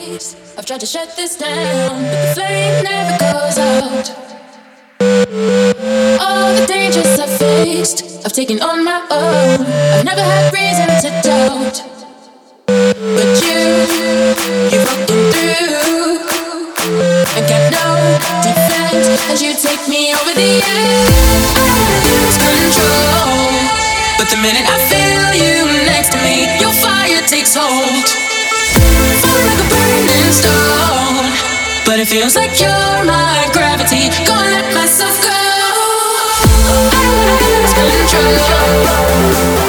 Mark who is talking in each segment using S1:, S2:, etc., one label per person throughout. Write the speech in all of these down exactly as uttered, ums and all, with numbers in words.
S1: ways. I've tried to shut this down, but the flame never goes out. All the dangers I've faced, I've taken on my own. I've never had reason to doubt. But you, you're broken through. I got no defense as you take me over the edge. I lose control, but the minute I feel you next to me, your fire takes hold. Fall like a burning stone, but it feels like you're my gravity. Gonna let myself go. I lose control.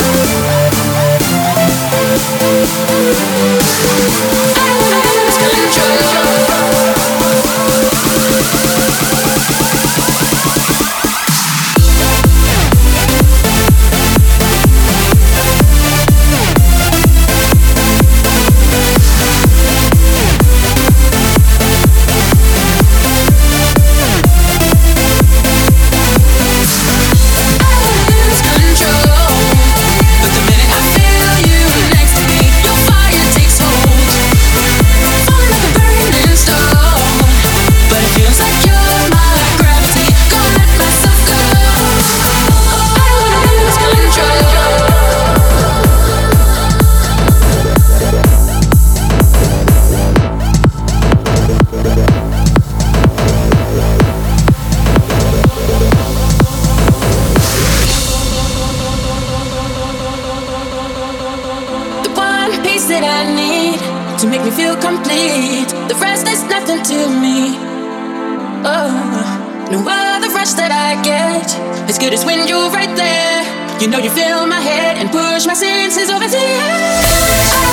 S1: That I need to make me feel complete. The rest is nothing to me. Oh, no other rush that I get as good as when you're right there. You know you fill my head and push my senses over to the edge.